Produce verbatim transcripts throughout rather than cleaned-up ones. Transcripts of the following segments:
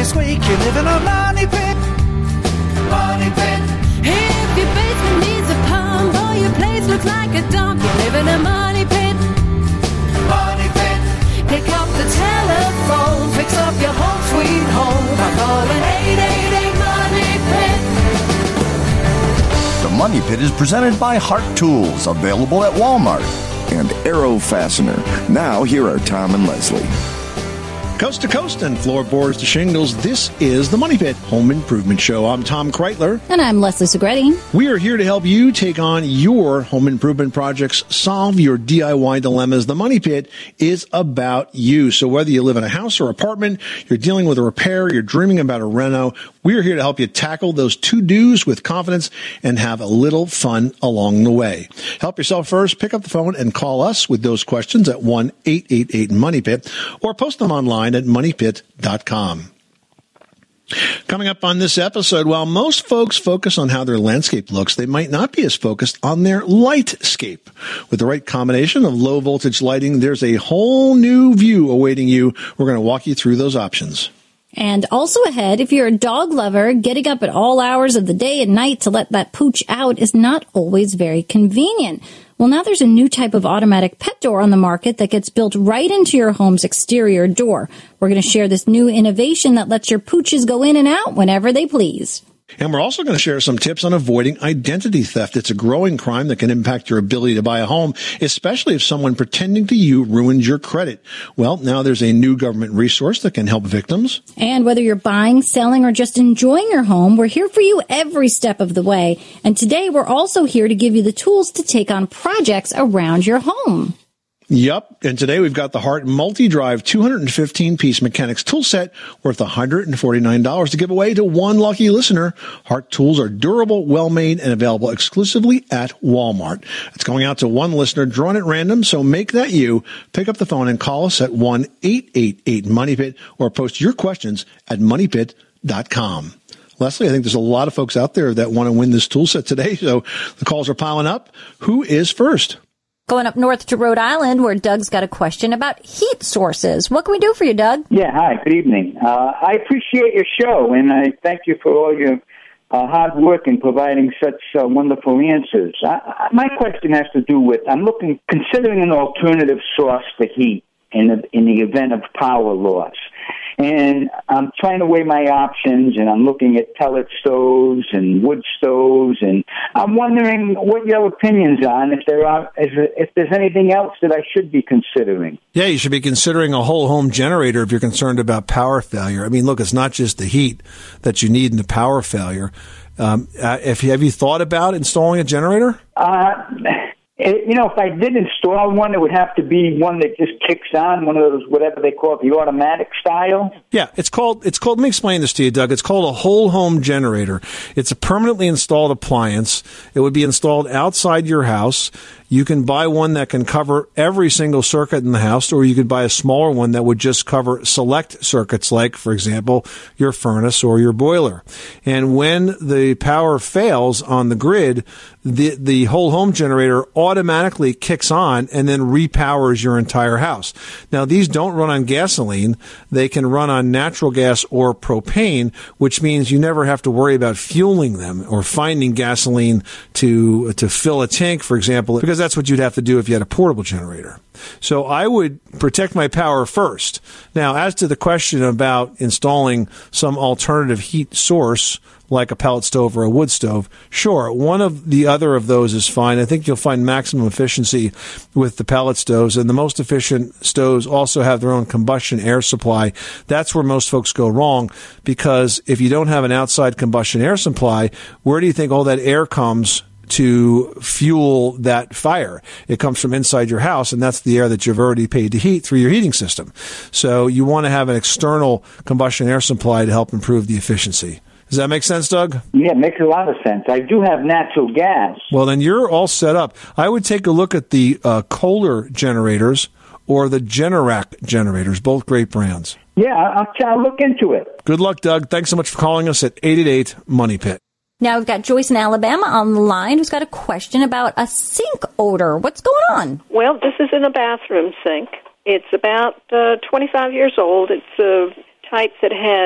this week, you live in a money pit. Money pit. If your basement needs a pump or your place looks like a dump, you live in a money pit. Money pit. Pick up the telephone, fix up your home sweet home by calling eight eight eight money pit. The Money Pit is presented by Hart Tools, available at Walmart, and Aero Fastener. Now, here are Tom and Leslie. Coast to coast and floorboards to shingles, this is the Money Pit Home Improvement Show. I'm Tom Kreitler. And I'm Leslie Segretti. We are here to help you take on your home improvement projects, solve your D I Y dilemmas. The Money Pit is about you. So whether you live in a house or apartment, you're dealing with a repair, you're dreaming about a reno, we are here to help you tackle those to-dos with confidence and have a little fun along the way. Help yourself first. Pick up the phone and call us with those questions at one eight eight eight money pit or post them online at money pit dot com. Coming up on this episode, while most folks focus on how their landscape looks, they might not be as focused on their lightscape. With the right combination of low voltage lighting, there's a whole new view awaiting you. We're going to walk you through those options. And also ahead, if you're a dog lover, getting up at all hours of the day and night to let that pooch out is not always very convenient. Well, now there's a new type of automatic pet door on the market that gets built right into your home's exterior door. We're going to share this new innovation that lets your pooches go in and out whenever they please. And we're also going to share some tips on avoiding identity theft. It's a growing crime that can impact your ability to buy a home, especially if someone pretending to you ruins your credit. Well, now there's a new government resource that can help victims. And whether you're buying, selling, or just enjoying your home, we're here for you every step of the way. And today we're also here to give you the tools to take on projects around your home. Yep. And today we've got the Hart Multi-Drive two hundred fifteen piece mechanics tool set worth one hundred forty-nine dollars to give away to one lucky listener. Hart tools are durable, well-made, and available exclusively at Walmart. It's going out to one listener drawn at random, so make that you. Pick up the phone and call us at one eight eight eight money pit or post your questions at money pit dot com. Leslie, I think there's a lot of folks out there that want to win this tool set today, so the calls are piling up. Who is first? Going up north to Rhode Island, where Doug's got a question about heat sources. What can we do for you, Doug? Yeah, hi, good evening. Uh, I appreciate your show, and I thank you for all your uh, hard work in providing such uh, wonderful answers. I, I, my question has to do with, I'm looking, considering an alternative source for heat in the, in the event of power loss. And I'm trying to weigh my options, and I'm looking at pellet stoves and wood stoves, and I'm wondering what your opinions on if there are if there's anything else that I should be considering. Yeah, you should be considering a whole home generator if you're concerned about power failure. I mean, look, it's not just the heat that you need in the power failure. Um, uh, if have you thought about installing a generator? Uh It, you know, if I did install one, it would have to be one that just kicks on, one of those, whatever they call it, the automatic style. Yeah, it's called, it's called, let me explain this to you, Doug. It's called a whole home generator. It's a permanently installed appliance. It would be installed outside your house. You can buy one that can cover every single circuit in the house, or you could buy a smaller one that would just cover select circuits, like, for example, your furnace or your boiler. And when the power fails on the grid, the the whole home generator automatically kicks on and then repowers your entire house. Now, these don't run on gasoline. They can run on natural gas or propane, which means you never have to worry about fueling them or finding gasoline to to fill a tank, for example, because that's what you'd have to do if you had a portable generator. So I would protect my power first. Now, as to the question about installing some alternative heat source, like a pellet stove or a wood stove, sure, one of the other of those is fine. I think you'll find maximum efficiency with the pellet stoves, and the most efficient stoves also have their own combustion air supply. That's where most folks go wrong, because if you don't have an outside combustion air supply, where do you think all that air comes to fuel that fire? It comes from inside your house, and that's the air that you've already paid to heat through your heating system. So you want to have an external combustion air supply to help improve the efficiency. Does that make sense, Doug? Yeah, it makes a lot of sense. I do have natural gas. Well, then you're all set up. I would take a look at the uh, Kohler generators or the Generac generators, both great brands. Yeah, I'll, I'll look into it. Good luck, Doug. Thanks so much for calling us at eight eight eight money pit. Now we've got Joyce in Alabama on the line who's got a question about a sink odor. What's going on? Well, this is in a bathroom sink. It's about uh, twenty-five years old. It's a type that has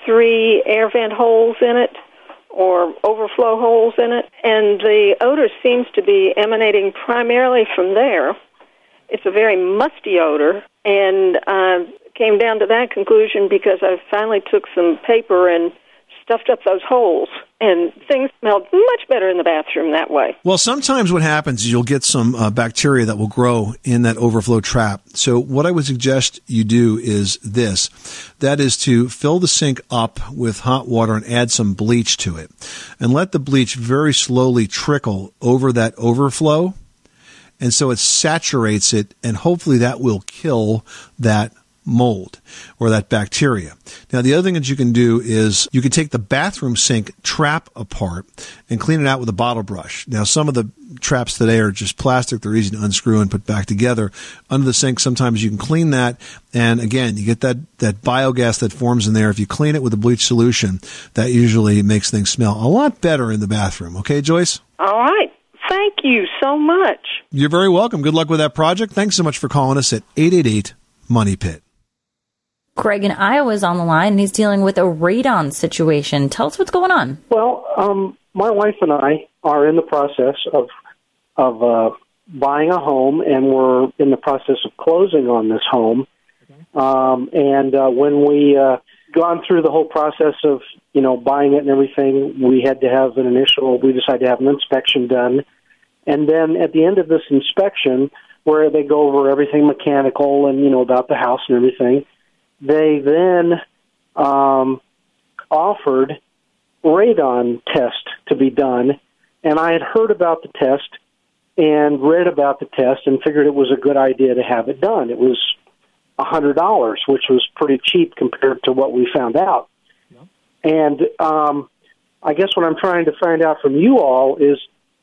three air vent holes in it or overflow holes in it, and the odor seems to be emanating primarily from there. It's a very musty odor, and uh, came down to that conclusion because I finally took some paper and stuffed up those holes, and things smelled much better in the bathroom that way. Well, sometimes what happens is you'll get some uh, bacteria that will grow in that overflow trap. So what I would suggest you do is this. That is to fill the sink up with hot water and add some bleach to it. And let the bleach very slowly trickle over that overflow. And so it saturates it, and hopefully that will kill that mold or that bacteria. Now, the other thing that you can do is you can take the bathroom sink trap apart and clean it out with a bottle brush. Now, some of the traps today are just plastic. They're easy to unscrew and put back together. Under the sink, sometimes you can clean that. And again, you get that, that biogas that forms in there. If you clean it with a bleach solution, that usually makes things smell a lot better in the bathroom. Okay, Joyce? All right. Thank you so much. You're very welcome. Good luck with that project. Thanks so much for calling us at eight eight eight money pit. Greg in Iowa is on the line, and he's dealing with a radon situation. Tell us what's going on. Well, um, my wife and I are in the process of of uh, buying a home, and we're in the process of closing on this home. Okay. Um, and uh, when we uh, gone through the whole process of you know buying it and everything, we had to have an initial. We decided to have an inspection done, and then at the end of this inspection, where they go over everything mechanical and you know about the house and everything. They then um, offered radon test to be done, and I had heard about the test and read about the test and figured it was a good idea to have it done. It was one hundred dollars, which was pretty cheap compared to what we found out. Yeah. And um, I guess what I'm trying to find out from you all is,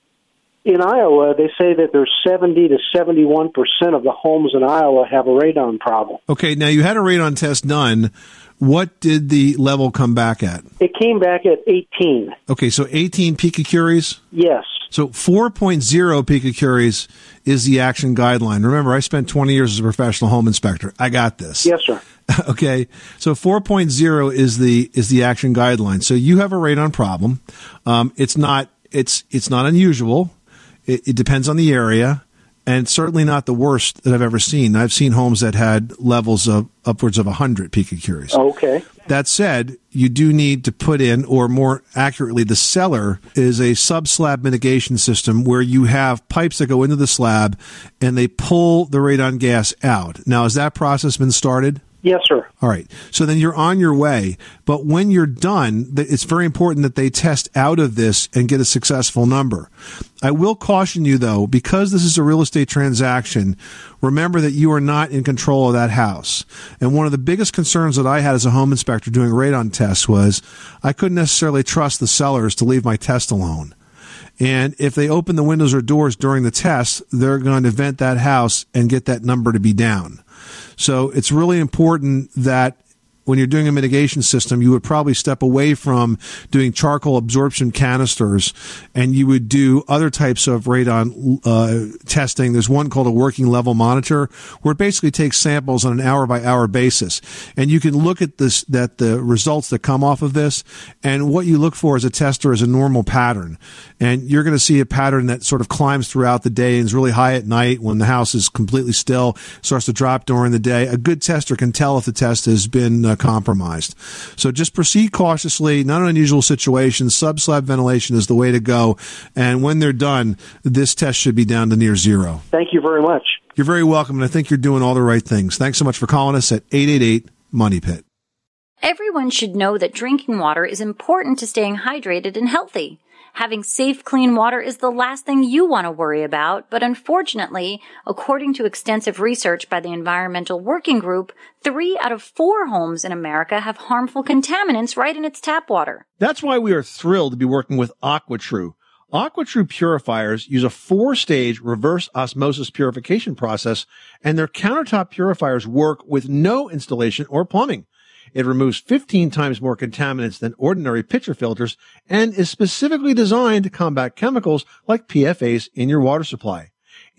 in Iowa, they say that there's seventy to seventy-one percent of the homes in Iowa have a radon problem. Okay, now you had a radon test done. What did the level come back at? It came back at eighteen. Okay, so eighteen picocuries? Yes. So four point oh picocuries is the action guideline. Remember, I spent twenty years as a professional home inspector. I got this. Yes, sir. Okay, so four point oh is the is the action guideline. So you have a radon problem. Um, it's not it's it's not unusual. It, it depends on the area, and it's certainly not the worst that I've ever seen. I've seen homes that had levels of upwards of one hundred picocuries. Okay. That said, you do need to put in, or more accurately, the seller is a sub-slab mitigation system where you have pipes that go into the slab and they pull the radon gas out. Now, has that process been started? Yes, sir. All right. So then you're on your way. But when you're done, it's very important that they test out of this and get a successful number. I will caution you, though, because this is a real estate transaction, remember that you are not in control of that house. And one of the biggest concerns that I had as a home inspector doing radon tests was I couldn't necessarily trust the sellers to leave my test alone. And if they open the windows or doors during the test, they're going to vent that house and get that number to be down. So it's really important that when you're doing a mitigation system, you would probably step away from doing charcoal absorption canisters, and you would do other types of radon uh, testing. There's one called a working level monitor, where it basically takes samples on an hour-by-hour basis, and you can look at this, that the results that come off of this, and what you look for as a tester is a normal pattern. And you're going to see a pattern that sort of climbs throughout the day and is really high at night when the house is completely still, starts to drop during the day. A good tester can tell if the test has been uh, compromised. So just proceed cautiously, not an unusual situation. Sub-slab ventilation is the way to go. And when they're done, this test should be down to near zero. Thank you very much. You're very welcome, and I think you're doing all the right things. Thanks so much for calling us at eight eight eight money pit. Everyone should know that drinking water is important to staying hydrated and healthy. Having safe, clean water is the last thing you want to worry about, but unfortunately, according to extensive research by the Environmental Working Group, three out of four homes in America have harmful contaminants right in its tap water. That's why we are thrilled to be working with AquaTrue. AquaTrue purifiers use a four-stage reverse osmosis purification process, and their countertop purifiers work with no installation or plumbing. It removes fifteen times more contaminants than ordinary pitcher filters and is specifically designed to combat chemicals like P F As in your water supply.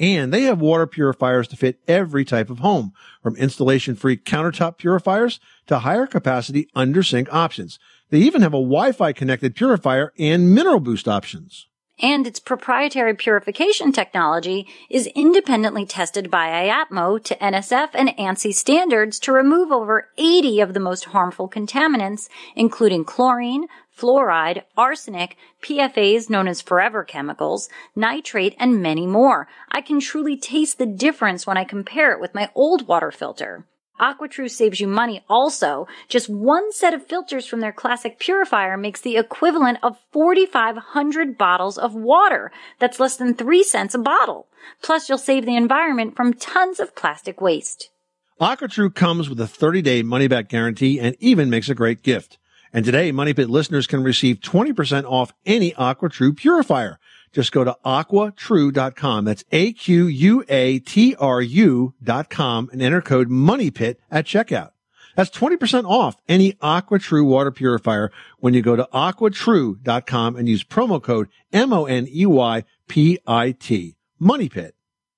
And they have water purifiers to fit every type of home, from installation-free countertop purifiers to higher capacity under-sink options. They even have a Wi-Fi connected purifier and mineral boost options. And its proprietary purification technology is independently tested by I A P M O to N S F and ANSI standards to remove over eighty of the most harmful contaminants, including chlorine, fluoride, arsenic, P F As known as forever chemicals, nitrate, and many more. I can truly taste the difference when I compare it with my old water filter. AquaTrue saves you money also. Just one set of filters from their classic purifier makes the equivalent of forty-five hundred bottles of water. That's less than three cents a bottle. Plus, you'll save the environment from tons of plastic waste. AquaTrue comes with a thirty-day money-back guarantee and even makes a great gift. And today, Money Pit listeners can receive twenty percent off any AquaTrue purifier. Just go to aqua true dot com. That's A Q U A T R U dot com and enter code MONEYPIT at checkout. That's twenty percent off any AquaTrue water purifier when you go to aqua true dot com and use promo code M O N E Y P I T. MONEYPIT.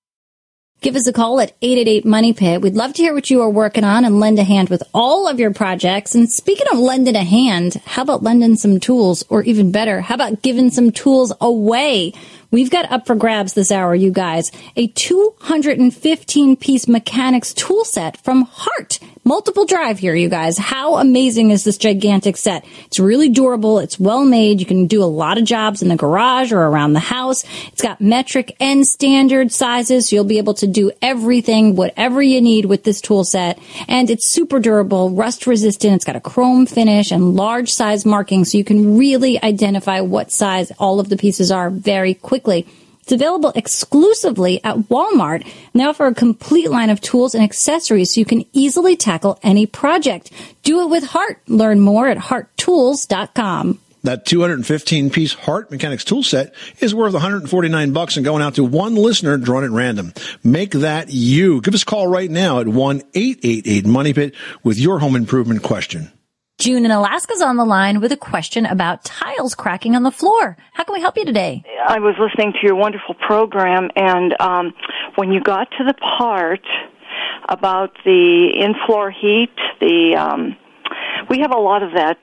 Give us a call at eight eight eight, MONEY PIT. We'd love to hear what you are working on and lend a hand with all of your projects. And speaking of lending a hand, how about lending some tools? Or even better, how about giving some tools away? We've got up for grabs this hour, you guys, a two hundred fifteen piece mechanics tool set from Hart. Multiple drive here, you guys. How amazing is this gigantic set? It's really durable. It's well made. You can do a lot of jobs in the garage or around the house. It's got metric and standard sizes, so you'll be able to do everything, whatever you need with this tool set. And it's super durable, rust resistant. It's got a chrome finish and large size markings, so you can really identify what size all of the pieces are very quickly. It's available exclusively at Walmart, and they offer a complete line of tools and accessories so you can easily tackle any project. Do it with Hart. Learn more at hart tools dot com. That two hundred fifteen piece Hart Mechanics tool set is worth one hundred forty-nine bucks and going out to one listener drawn at random. Make that you. Give us a call right now at one eight eight eight, MONEY PIT with your home improvement question. June in Alaska's on the line with a question about tiles cracking on the floor. How can we help you today? I was listening to your wonderful program, and um, when you got to the part about the in-floor heat, the um, we have a lot of that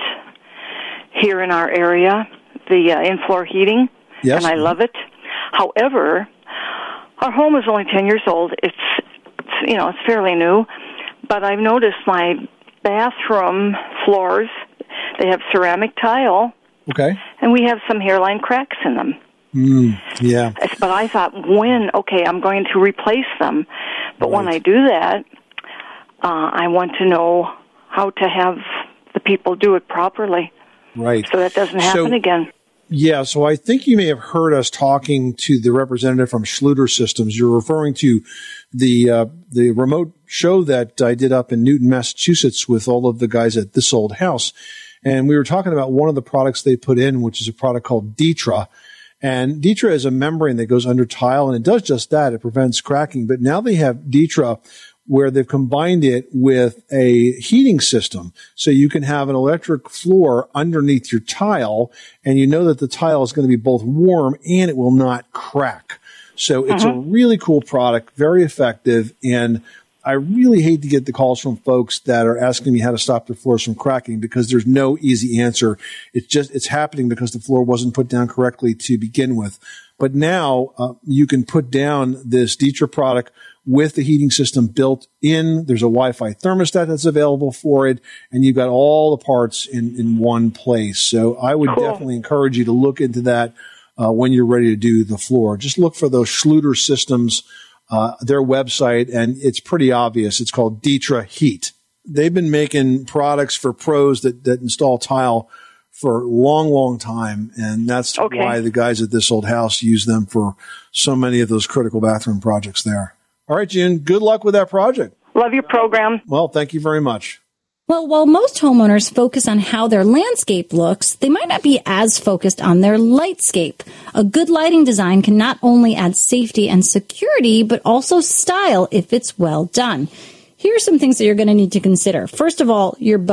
here in our area, the uh, in-floor heating, yes. And I love it. However, our home is only ten years old. It's, it's you know, it's fairly new, but I've noticed my bathroom floors, they have ceramic tile. Okay. And we have some hairline cracks in them. Mm, yeah. But I thought, when, okay, I'm going to replace them. But right. when I do that, uh, I want to know how to have the people do it properly. Right. So that doesn't happen so, again. Yeah, so I think you may have heard us talking to the representative from Schluter Systems. You're referring to the uh, the remote show that I did up in Newton, Massachusetts with all of the guys at This Old House. And we were talking about one of the products they put in, which is a product called Detra. And Detra is a membrane that goes under tile, and it does just that. It prevents cracking. But now they have Detra where they've combined it with a heating system. So you can have an electric floor underneath your tile, and you know that the tile is going to be both warm and it will not crack. So it's uh-huh. a really cool product, very effective, and I really hate to get the calls from folks that are asking me how to stop their floors from cracking, because there's no easy answer. It's just, it's happening because the floor wasn't put down correctly to begin with. But now uh, you can put down this Detra product with the heating system built in. There's a Wi-Fi thermostat that's available for it, and you've got all the parts in, in one place. So I would cool. definitely encourage you to look into that uh, when you're ready to do the floor. Just look for those Schluter Systems, uh, their website, and it's pretty obvious. It's called Detra Heat. They've been making products for pros that, that install tile for a long, long time, and that's okay. why the guys at This Old House use them for so many of those critical bathroom projects there. All right, June, good luck with that project. Love your program. Well, thank you very much. Well, while most homeowners focus on how their landscape looks, they might not be as focused on their lightscape. A good lighting design can not only add safety and security, but also style if it's well done. Here are some things that you're going to need to consider. First of all, your budget.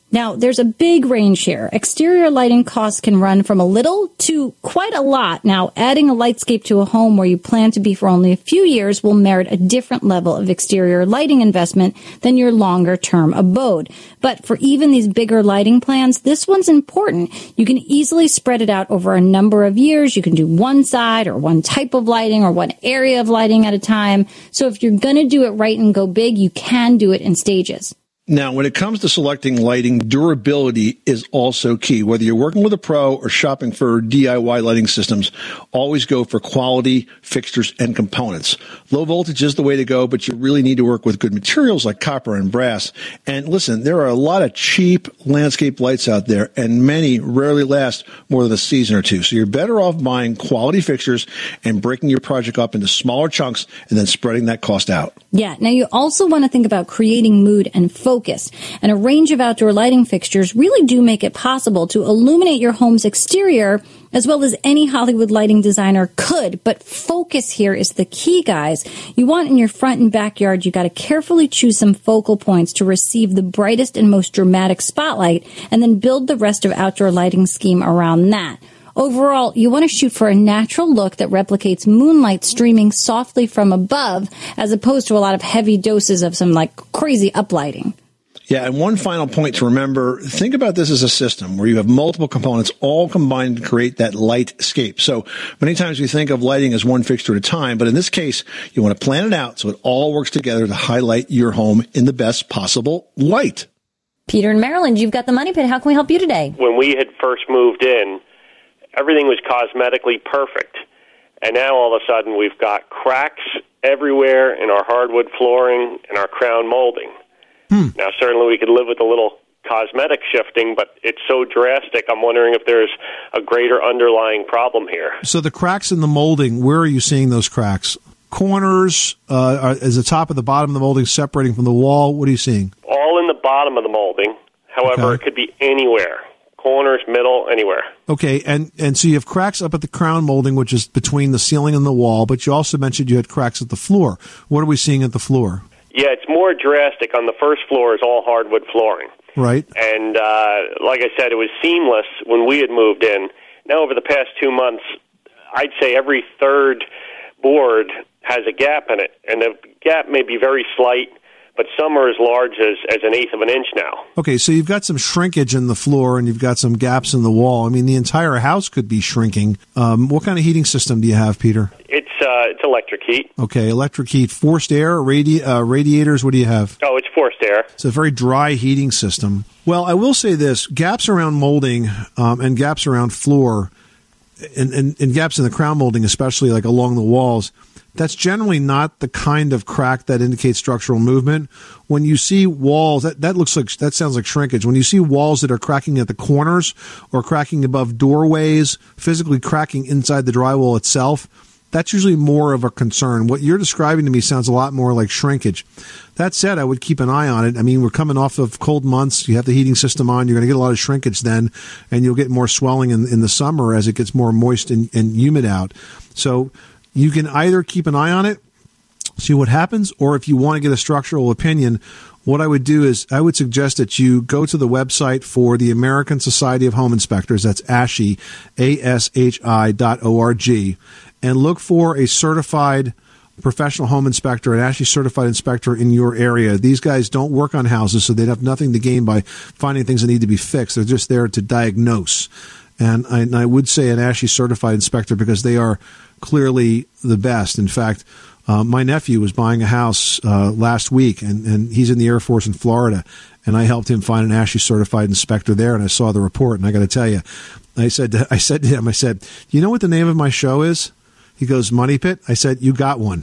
Now, there's a big range here. Exterior lighting costs can run from a little to quite a lot. Now, adding a lightscape to a home where you plan to be for only a few years will merit a different level of exterior lighting investment than your longer-term abode. But for even these bigger lighting plans, this one's important. You can easily spread it out over a number of years. You can do one side or one type of lighting or one area of lighting at a time. So if you're going to do it right and go big, you can do it in stages. Now, when it comes to selecting lighting, durability is also key. Whether you're working with a pro or shopping for D I Y lighting systems, always go for quality fixtures and components. Low voltage is the way to go, but you really need to work with good materials like copper and brass. And listen, there are a lot of cheap landscape lights out there, and many rarely last more than a season or two. So you're better off buying quality fixtures and breaking your project up into smaller chunks and then spreading that cost out. Yeah. Now, you also want to think about creating mood and focus. And a range of outdoor lighting fixtures really do make it possible to illuminate your home's exterior as well as any Hollywood lighting designer could. But focus here is the key, guys. You want in your front and backyard, you got to carefully choose some focal points to receive the brightest and most dramatic spotlight, and then build the rest of outdoor lighting scheme around that. Overall, you want to shoot for a natural look that replicates moonlight streaming softly from above, as opposed to a lot of heavy doses of some like crazy uplighting. Yeah, and one final point to remember, think about this as a system where you have multiple components all combined to create that lightscape. So many times we think of lighting as one fixture at a time, but in this case, you want to plan it out so it all works together to highlight your home in the best possible light. Peter in Maryland, you've got the Money Pit. How can we help you today? When we had first moved in, everything was cosmetically perfect. And now all of a sudden we've got cracks everywhere in our hardwood flooring and our crown molding. Hmm. Now, certainly we could live with a little cosmetic shifting, but it's so drastic, I'm wondering if there's a greater underlying problem here. So the cracks in the molding, where are you seeing those cracks? Corners, uh, are, is the top of the bottom of the molding separating from the wall? What are you seeing? All in the bottom of the molding. However, okay. It could be anywhere. Corners, middle, anywhere. Okay, and, and so you have cracks up at the crown molding, which is between the ceiling and the wall, but you also mentioned you had cracks at the floor. What are we seeing at the floor? Yeah, it's more drastic. On the first floor is all hardwood flooring. Right. And uh, like I said, it was seamless when we had moved in. Now, over the past two months, I'd say every third board has a gap in it, and the gap may be very slight, but some are as large as, as an eighth of an inch now. Okay, so you've got some shrinkage in the floor and you've got some gaps in the wall. I mean, the entire house could be shrinking. Um, what kind of heating system do you have, Peter? It's uh, it's electric heat. Okay, electric heat. Forced air, radi- uh, radiators, what do you have? Oh, it's forced air. It's a very dry heating system. Well, I will say this, gaps around molding um, and gaps around floor and, and, and gaps in the crown molding, especially like along the walls, that's generally not the kind of crack that indicates structural movement. When you see walls, that, that looks like, that sounds like shrinkage. When you see walls that are cracking at the corners or cracking above doorways, physically cracking inside the drywall itself, that's usually more of a concern. What you're describing to me sounds a lot more like shrinkage. That said, I would keep an eye on it. I mean, we're coming off of cold months. You have the heating system on. You're going to get a lot of shrinkage then, and you'll get more swelling in, in the summer as it gets more moist and, and humid out. So you can either keep an eye on it, see what happens, or if you want to get a structural opinion, what I would do is I would suggest that you go to the website for the American Society of Home Inspectors, that's A S H I, A S H I dot O R G, and look for a certified professional home inspector, an A S H I certified inspector in your area. These guys don't work on houses, so they'd have nothing to gain by finding things that need to be fixed. They're just there to diagnose. And I, and I would say an A S H I certified inspector because they are clearly the best. In fact, uh, my nephew was buying a house uh, last week, and, and he's in the Air Force in Florida, and I helped him find an A S H I certified inspector there, and I saw the report, and I got to tell you, I said to, I said to him, I said, you know what the name of my show is? He goes, Money Pit. I said, you got one,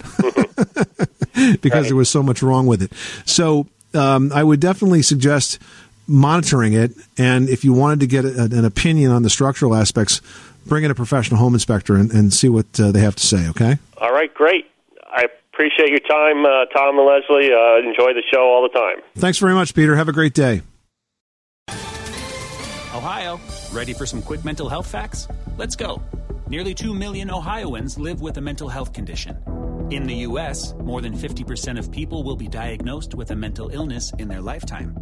because right. There was so much wrong with it. So um, I would definitely suggest monitoring it, and if you wanted to get a, an opinion on the structural aspects, bring in a professional home inspector and, and see what uh, they have to say, okay? All right, great. I appreciate your time, uh, Tom and Leslie. Uh, enjoy the show all the time. Thanks very much, Peter. Have a great day. Ohio, ready for some quick mental health facts? Let's go. Nearly two million Ohioans live with a mental health condition. In the U S, more than fifty percent of people will be diagnosed with a mental illness in their lifetime.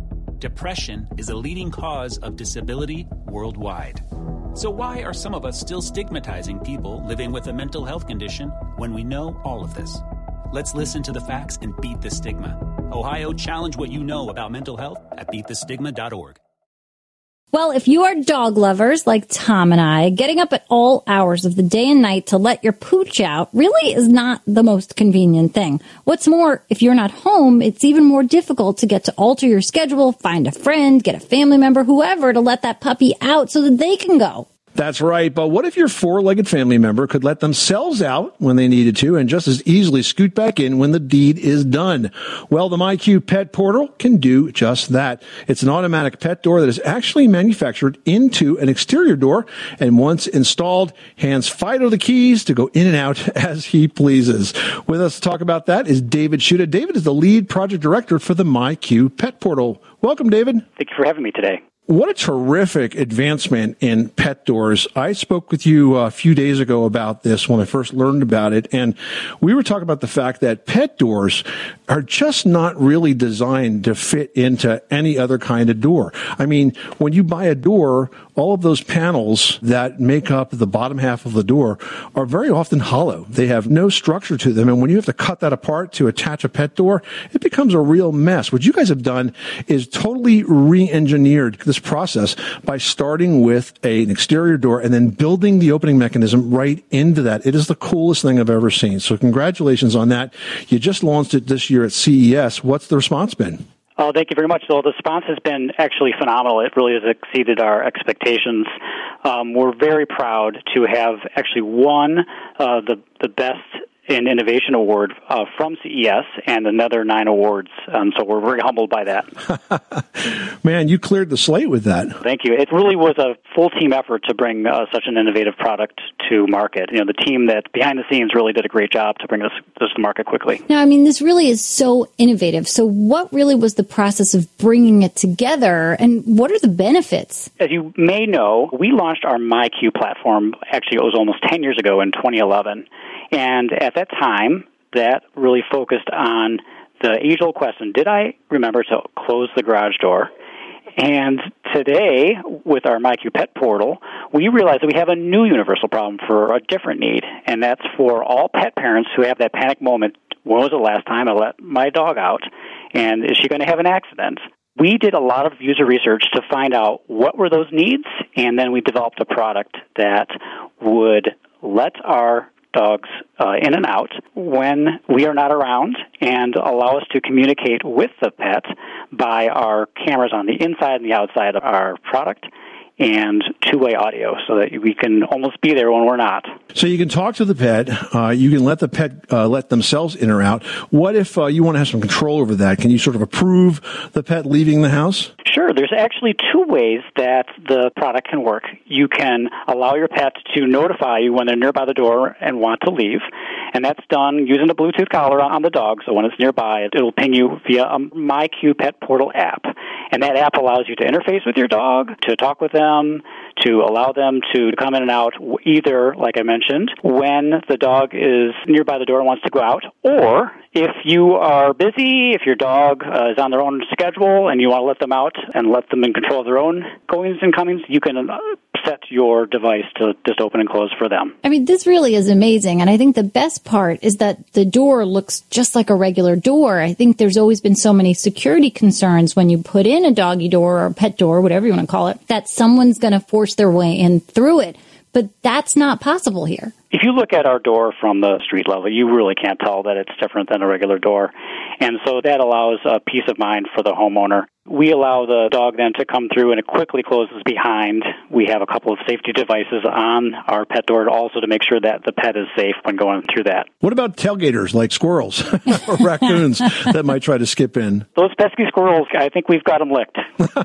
depression is a leading cause of disability worldwide. So why are some of us still stigmatizing people living with a mental health condition when we know all of this? Let's listen to the facts and beat the stigma. Ohio, challenge what you know about mental health at beat the stigma dot org. Well, if you are dog lovers like Tom and I, getting up at all hours of the day and night to let your pooch out really is not the most convenient thing. What's more, if you're not home, it's even more difficult to get to alter your schedule, find a friend, get a family member, whoever, to let that puppy out so that they can go. That's right. But what if your four-legged family member could let themselves out when they needed to and just as easily scoot back in when the deed is done? Well, the MyQ Pet Portal can do just that. It's an automatic pet door that is actually manufactured into an exterior door, and once installed, hands Fido the keys to go in and out as he pleases. With us to talk about that is David Shuda. David is the lead project director for the MyQ Pet Portal. Welcome, David. Thank you for having me today. What a terrific advancement in pet doors. I spoke with you a few days ago about this when I first learned about it, and we were talking about the fact that pet doors are just not really designed to fit into any other kind of door. I mean, when you buy a door, all of those panels that make up the bottom half of the door are very often hollow. They have no structure to them, and when you have to cut that apart to attach a pet door, it becomes a real mess. What you guys have done is totally re-engineered this process by starting with a, an exterior door and then building the opening mechanism right into that. It is the coolest thing I've ever seen. So congratulations on that. You just launched it this year at C E S. What's the response been? Oh, thank you very much. So the response has been actually phenomenal. It really has exceeded our expectations. Um, we're very proud to have actually won uh, the the best in innovation award uh, from C E S and another nine awards. Um, so we're very humbled by that. Man, you cleared the slate with that. Thank you. It really was a full team effort to bring uh, such an innovative product to market. You know, the team that behind the scenes really did a great job to bring this, this to market quickly. Now, I mean, this really is so innovative. So what really was the process of bringing it together, and what are the benefits? As you may know, we launched our MyQ platform, actually it was almost ten years ago in twenty eleven. And at that time, that really focused on the age-old question, did I remember to close the garage door? And today, with our MyQ Pet Portal, we realize that we have a new universal problem for a different need, and that's for all pet parents who have that panic moment, when was the last time I let my dog out, and is she going to have an accident? We did a lot of user research to find out what were those needs, and then we developed a product that would let our dogs uh, in and out when we are not around and allow us to communicate with the pet by our cameras on the inside and the outside of our product and two-way audio so that we can almost be there when we're not. So you can talk to the pet. Uh, you can let the pet uh, let themselves in or out. What if uh, you want to have some control over that? Can you sort of approve the pet leaving the house? Sure. There's actually two ways that the product can work. You can allow your pet to notify you when they're nearby the door and want to leave, and that's done using a Bluetooth collar on the dog, so when it's nearby, it'll ping you via a MyQ Pet Portal app. And that app allows you to interface with your dog, to talk with them, to allow them to come in and out either, like I mentioned, when the dog is nearby the door and wants to go out, or if you are busy, if your dog uh, is on their own schedule and you want to let them out and let them in control of their own goings and comings, you can uh, set your device to just open and close for them. I mean, this really is amazing. And I think the best part is that the door looks just like a regular door. I think there's always been so many security concerns when you put in a doggy door or a pet door, whatever you want to call it, that someone's going to force their way in through it. But that's not possible here. If you look at our door from the street level, you really can't tell that it's different than a regular door. And so that allows a peace of mind for the homeowner. We allow the dog then to come through and it quickly closes behind. We have a couple of safety devices on our pet door also to make sure that the pet is safe when going through that. What about tailgaters like squirrels or raccoons that might try to skip in? Those pesky squirrels, I think we've got them licked.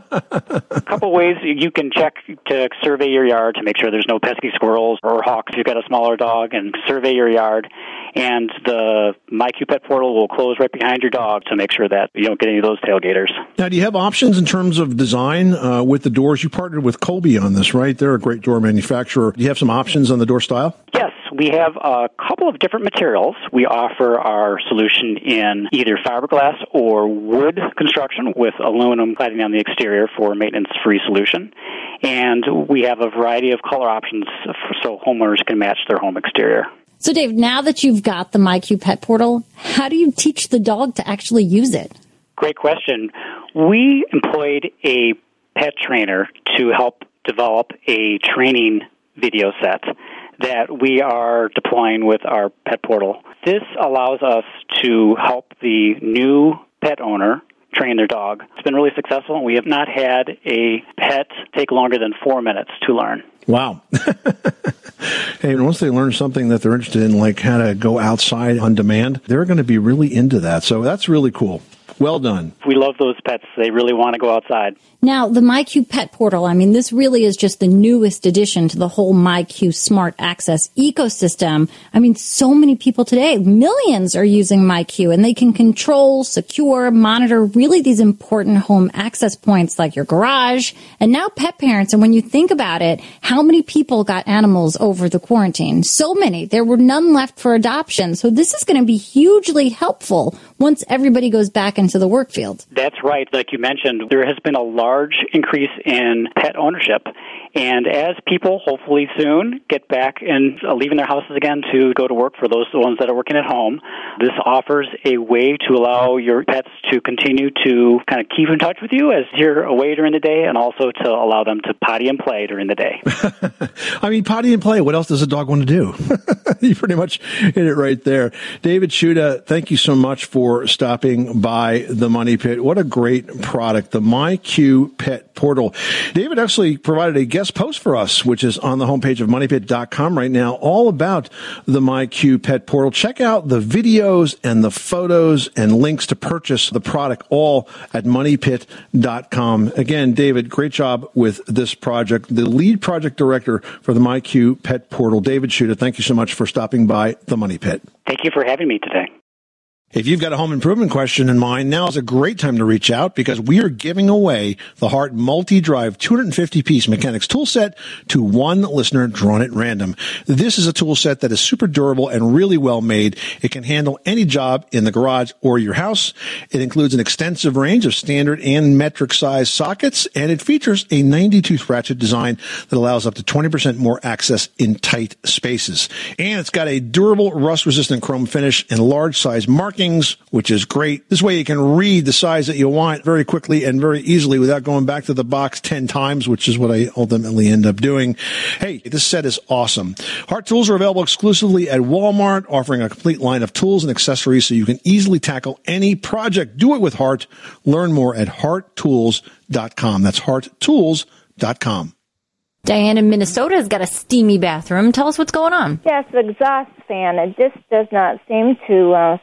A couple ways you can check to survey your yard to make sure there's no pesky squirrels or hawks. You've got a smaller dog and survey your yard, and the MyQ Pet Portal will close right behind your dog to make sure that you don't get any of those tailgaters. Now, do you have options in terms of design uh, with the doors? You partnered with Colby on this, right? They're a great door manufacturer. Do you have some options on the door style? Yes, We have a couple of different materials. We offer our solution in either fiberglass or wood construction with aluminum cladding on the exterior for a maintenance-free solution. And we have a variety of color options so homeowners can match their home exterior. So, Dave, now that you've got the MyQ Pet Portal, how do you teach the dog to actually use it? Great question. We employed a pet trainer to help develop a training video set that we are deploying with our pet portal. This allows us to help the new pet owner train their dog. It's been really successful, and we have not had a pet take longer than four minutes to learn. Wow. Hey, and once they learn something that they're interested in, like how to go outside on demand, they're going to be really into that. So that's really cool. Well done. We love those pets. They really want to go outside. Now, the MyQ Pet Portal, I mean, this really is just the newest addition to the whole MyQ Smart Access ecosystem. I mean, so many people today, millions are using MyQ, and they can control, secure, monitor really these important home access points like your garage and now pet parents. And when you think about it, how many people got animals over the quarantine? So many. There were none left for adoption. So this is going to be hugely helpful once everybody goes back into the work field. That's right. Like you mentioned, there has been a large increase in pet ownership. And as people hopefully soon get back and uh, leaving their houses again to go to work, for those ones that are working at home, this offers a way to allow your pets to continue to kind of keep in touch with you as you're away during the day, and also to allow them to potty and play during the day. I mean, potty and play. What else does a dog want to do? You pretty much hit it right there. David Shuda, thank you so much for stopping by the Money Pit. What a great product, the MyQ Pet Portal. David actually provided a guest post for us, which is on the homepage of money pit dot com right now, all about the MyQ Pet Portal. Check out the videos and the photos and links to purchase the product, all at money pit dot com. Again, David, great job with this project. The lead project director for the MyQ Pet Portal, David Shuda, thank you so much for stopping by the Money Pit. Thank you for having me today. If you've got a home improvement question in mind, now is a great time to reach out, because we are giving away the Hart Multi-Drive two hundred fifty piece mechanics tool set to one listener drawn at random. This is a tool set that is super durable and really well made. It can handle any job in the garage or your house. It includes an extensive range of standard and metric size sockets, and it features a ninety tooth ratchet design that allows up to twenty percent more access in tight spaces. And it's got a durable rust-resistant chrome finish and large size markings, which is great. This way you can read the size that you want very quickly and very easily without going back to the box ten times, which is what I ultimately end up doing. Hey, this set is awesome. Hart tools are available exclusively at Walmart, offering a complete line of tools and accessories so you can easily tackle any project. Do it with Hart. Learn more at hart tools dot com. That's hart tools dot com. Diane in Minnesota has got a steamy bathroom. Tell us what's going on. Yes, the exhaust fan. It just does not seem to uh,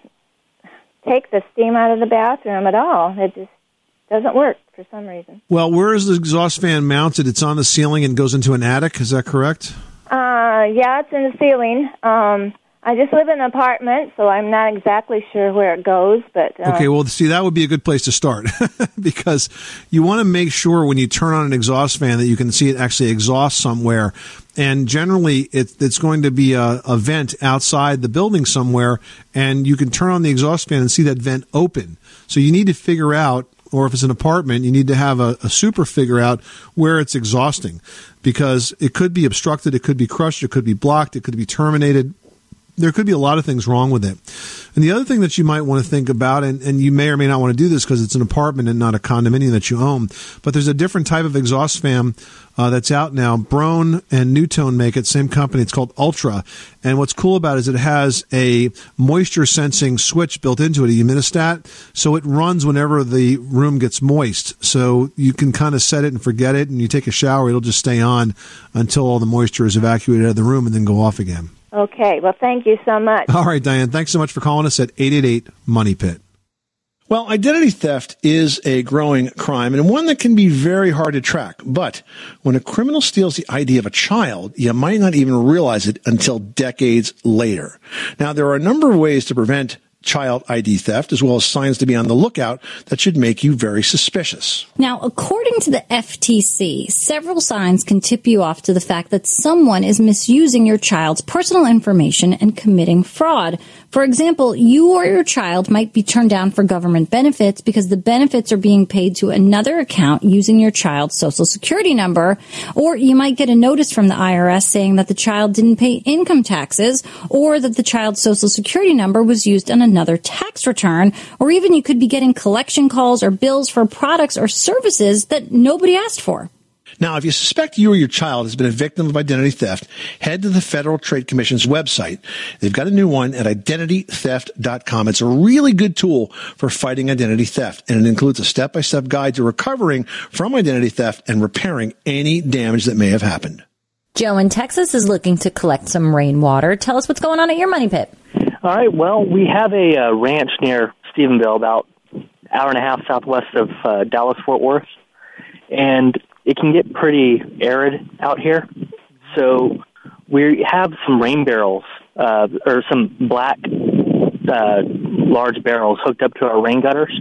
take the steam out of the bathroom at all. It just doesn't work for some reason. Well, where is the exhaust fan mounted? It's on the ceiling and goes into an attic. Is that correct? Uh, yeah, it's in the ceiling. Um, I just live in an apartment, so I'm not exactly sure where it goes. But uh, okay, well, see, that would be a good place to start because you want to make sure when you turn on an exhaust fan that you can see it actually exhaust somewhere. And generally, it, it's going to be a, a vent outside the building somewhere, and you can turn on the exhaust fan and see that vent open. So you need to figure out, or if it's an apartment, you need to have a, a super figure out where it's exhausting, because it could be obstructed, it could be crushed, it could be blocked, it could be terminated. There could be a lot of things wrong with it. And the other thing that you might want to think about, and, and you may or may not want to do this because it's an apartment and not a condominium that you own, but there's a different type of exhaust fan uh, that's out now. Broan and Newtone make it, same company. It's called Ultra. And what's cool about it is it has a moisture sensing switch built into it, a humidistat, so it runs whenever the room gets moist. So you can kind of set it and forget it, and you take a shower, it'll just stay on until all the moisture is evacuated out of the room and then go off again. Okay, well, thank you so much. All right, Diane, thanks so much for calling us at eight eight eight, money pit. Well, identity theft is a growing crime and one that can be very hard to track. But when a criminal steals the I D of a child, you might not even realize it until decades later. Now, there are a number of ways to prevent child I D theft, as well as signs to be on the lookout that should make you very suspicious. Now, according to the F T C, several signs can tip you off to the fact that someone is misusing your child's personal information and committing fraud. For example, you or your child might be turned down for government benefits because the benefits are being paid to another account using your child's social security number, or you might get a notice from the I R S saying that the child didn't pay income taxes, or that the child's social security number was used on another tax return, or even you could be getting collection calls or bills for products or services that nobody asked for. Now, if you suspect you or your child has been a victim of identity theft, head to the Federal Trade Commission's website. They've got a new one at identity theft dot com. It's a really good tool for fighting identity theft, and it includes a step-by-step guide to recovering from identity theft and repairing any damage that may have happened. Joe in Texas is looking to collect some rainwater. Tell us what's going on at your money pit. All right, well, we have a uh, ranch near Stephenville, about an hour and a half southwest of uh, Dallas-Fort Worth, and it can get pretty arid out here. So we have some rain barrels, uh, or some black uh, large barrels hooked up to our rain gutters.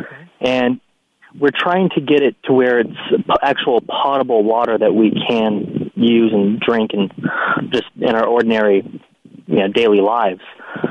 And we're trying to get it to where it's actual potable water that we can use and drink and just in our ordinary, you know, daily lives.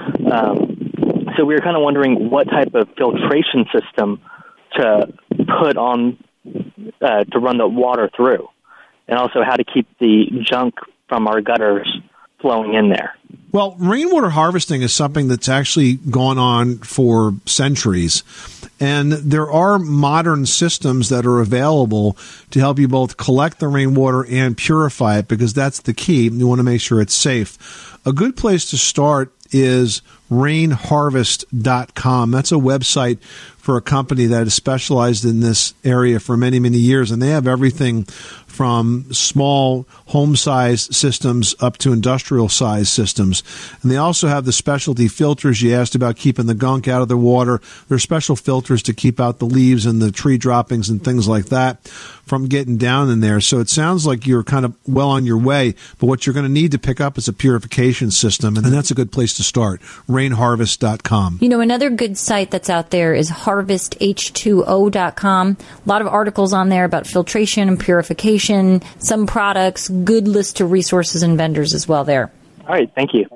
Um, so we were kind of wondering what type of filtration system to put on Uh, to run the water through, and also how to keep the junk from our gutters flowing in there. Well, rainwater harvesting is something that's actually gone on for centuries, and there are modern systems that are available to help you both collect the rainwater and purify it, because that's the key. You want to make sure it's safe. A good place to start is rain harvest dot com. That's a website for a company that has specialized in this area for many, many years, and they have everything from small home-sized systems up to industrial-sized systems. And they also have the specialty filters. You asked about keeping the gunk out of the water. There are special filters to keep out the leaves and the tree droppings and things like that from getting down in there. So it sounds like you're kind of well on your way, but what you're going to need to pick up is a purification system, and that's a good place to start, rain harvest dot com. You know, another good site that's out there is harvest H two O dot com. A lot of articles on there about filtration and purification, some products, good list of resources and vendors as well there. All right, thank you.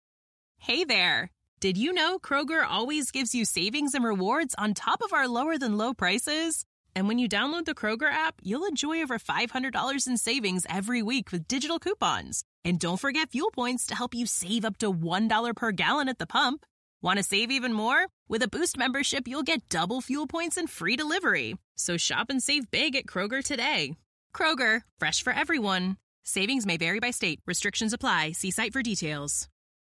Hey there. Did you know Kroger always gives you savings and rewards on top of our lower-than-low prices? And when you download the Kroger app, you'll enjoy over five hundred dollars in savings every week with digital coupons. And don't forget fuel points to help you save up to one dollar per gallon at the pump. Want to save even more? With a Boost membership, you'll get double fuel points and free delivery. So shop and save big at Kroger today. Kroger, fresh for everyone. Savings may vary by state. Restrictions apply. See site for details.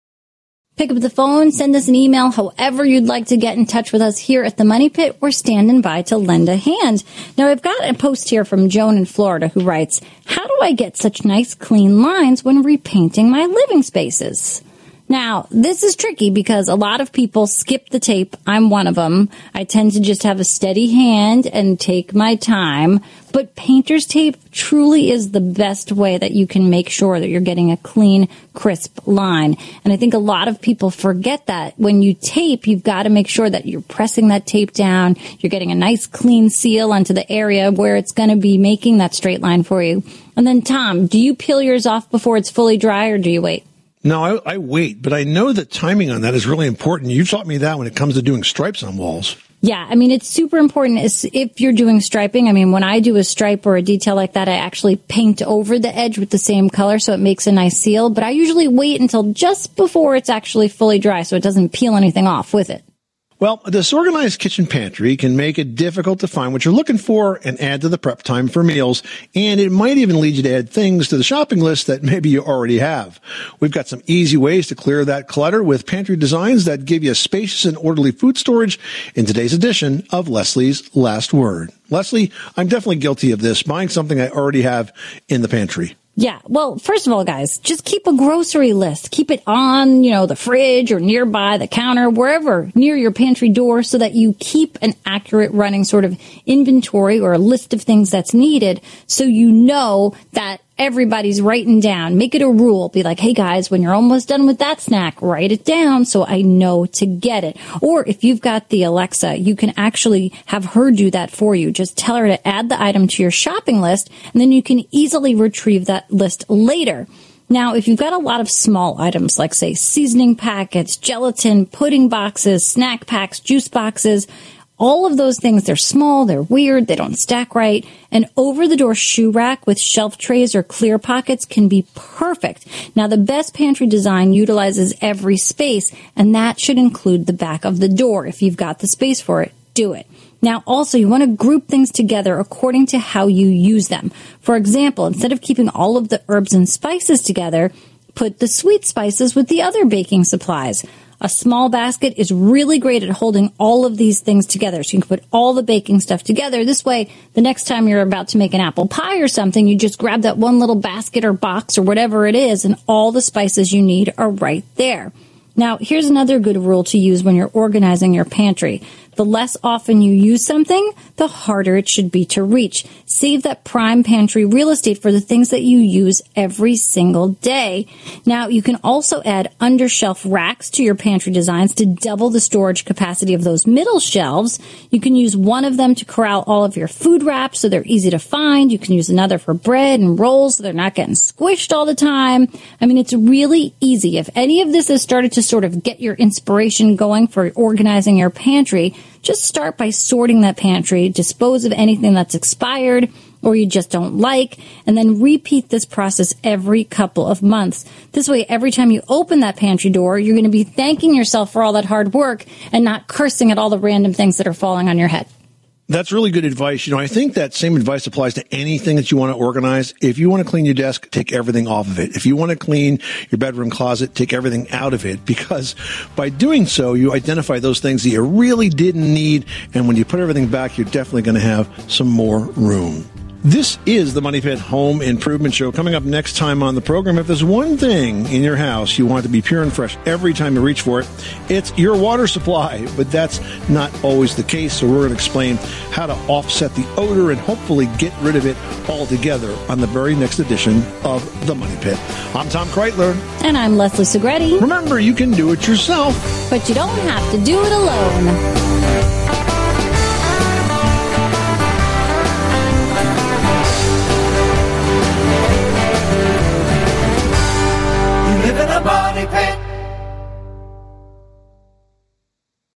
Pick up the phone, send us an email, however you'd like to get in touch with us here at the Money Pit. We're standing by to lend a hand. Now, I've got a post here from Joan in Florida who writes, how do I get such nice, clean lines when repainting my living spaces? Now, this is tricky because a lot of people skip the tape. I'm one of them. I tend to just have a steady hand and take my time. But painter's tape truly is the best way that you can make sure that you're getting a clean, crisp line. And I think a lot of people forget that. When you tape, you've got to make sure that you're pressing that tape down. You're getting a nice, clean seal onto the area where it's going to be making that straight line for you. And then, Tom, do you peel yours off before it's fully dry, or do you wait? No, I, I wait, but I know that timing on that is really important. You taught me that when it comes to doing stripes on walls. Yeah, I mean, it's super important if you're doing striping. I mean, when I do a stripe or a detail like that, I actually paint over the edge with the same color so it makes a nice seal. But I usually wait until just before it's actually fully dry so it doesn't peel anything off with it. Well, a disorganized kitchen pantry can make it difficult to find what you're looking for and add to the prep time for meals, and it might even lead you to add things to the shopping list that maybe you already have. We've got some easy ways to clear that clutter with pantry designs that give you spacious and orderly food storage in today's edition of Leslie's Last Word. Leslie, I'm definitely guilty of this, buying something I already have in the pantry. Yeah, well, first of all, guys, just keep a grocery list. Keep it on, you know, the fridge or nearby the counter, wherever, near your pantry door, so that you keep an accurate running sort of inventory or a list of things that's needed, so you know that everybody's writing down. Make it a rule. Be like, hey guys, when you're almost done with that snack, write it down so I know to get it. Or if you've got the Alexa, you can actually have her do that for you. Just tell her to add the item to your shopping list, and then you can easily retrieve that list later. Now, if you've got a lot of small items, like, say, seasoning packets, gelatin, pudding boxes, snack packs, juice boxes, all of those things, they're small, they're weird, they don't stack right. An over-the-door shoe rack with shelf trays or clear pockets can be perfect. Now, the best pantry design utilizes every space, and that should include the back of the door. If you've got the space for it, do it. Now, also, you want to group things together according to how you use them. For example, instead of keeping all of the herbs and spices together, put the sweet spices with the other baking supplies. A small basket is really great at holding all of these things together. So you can put all the baking stuff together. This way, the next time you're about to make an apple pie or something, you just grab that one little basket or box or whatever it is, and all the spices you need are right there. Now, here's another good rule to use when you're organizing your pantry. The less often you use something, the harder it should be to reach. Save that prime pantry real estate for the things that you use every single day. Now, you can also add undershelf racks to your pantry designs to double the storage capacity of those middle shelves. You can use one of them to corral all of your food wraps so they're easy to find. You can use another for bread and rolls so they're not getting squished all the time. I mean, it's really easy. If any of this has started to sort of get your inspiration going for organizing your pantry, just start by sorting that pantry, dispose of anything that's expired or you just don't like, and then repeat this process every couple of months. This way, every time you open that pantry door, you're going to be thanking yourself for all that hard work and not cursing at all the random things that are falling on your head. That's really good advice. You know, I think that same advice applies to anything that you want to organize. If you want to clean your desk, take everything off of it. If you want to clean your bedroom closet, take everything out of it, because by doing so, you identify those things that you really didn't need. And when you put everything back, you're definitely going to have some more room. This is the Money Pit Home Improvement Show. Coming up next time on the program, if there's one thing in your house you want to be pure and fresh every time you reach for it, it's your water supply. But that's not always the case, so we're going to explain how to offset the odor and hopefully get rid of it altogether on the very next edition of the Money Pit. I'm Tom Kreitler. And I'm Leslie Segretti. Remember, you can do it yourself, but you don't have to do it alone.